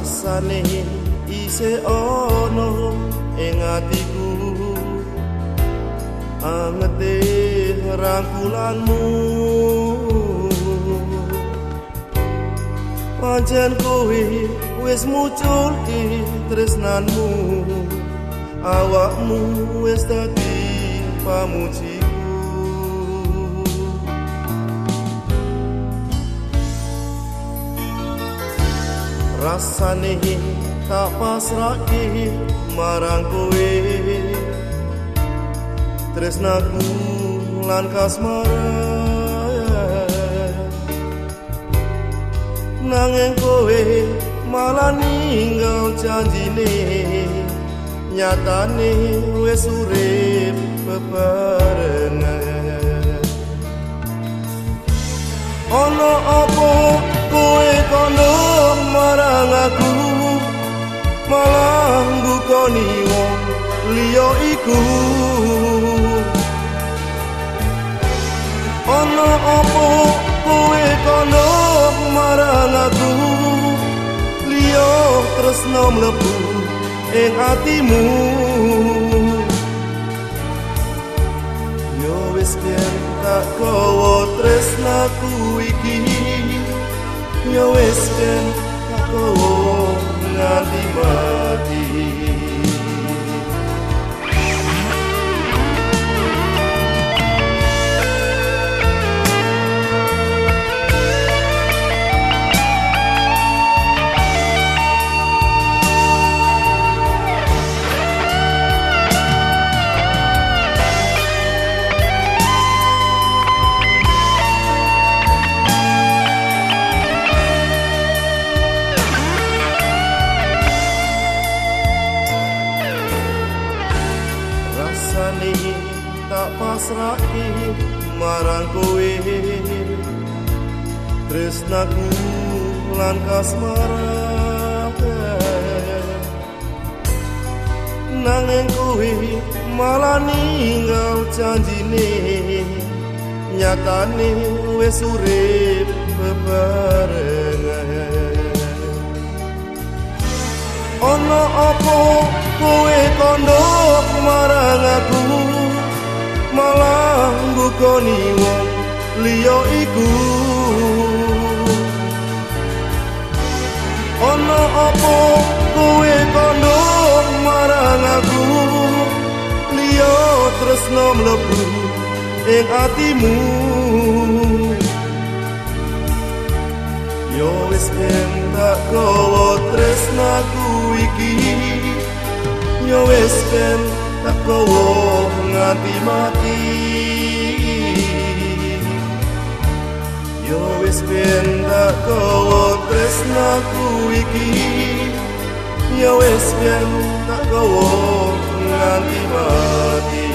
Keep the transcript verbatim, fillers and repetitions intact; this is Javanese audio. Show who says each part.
Speaker 1: rasane isih ana ing atiku angete rangkulanmu pancen kowe wis muculke tresnanmu awakmu wis dadi pamujiku rasane tak pasrahke marang kowe tresnaku lan kasmara nanging kowe malah ninggal janjine nyatane wis urip bebarengan ono apa kowe kono marang aku malah mbukoni wong liya iku ono apa kowe kono marang aku liya tresno mlebu ing atimu yo wis yen tak kowo tresnaku iki yo wis yen tak kowo nganti mati tak pasrahke marang kowe tresnaku lan kasmara nanging kowe malah ninggal janjine nyatane wis urip bebarengan ono apa kowe kondo marang aku malah mbukoni wong liya iku ono apa kowe kondo marang aku liya tresno mlebu ing atimu yo wis ben tak kowo tresnaku iki yo wis ben tak kowo nganti mati yo wis ben tak kowo tresnaku iki yo wis ben tak kowo nganti mati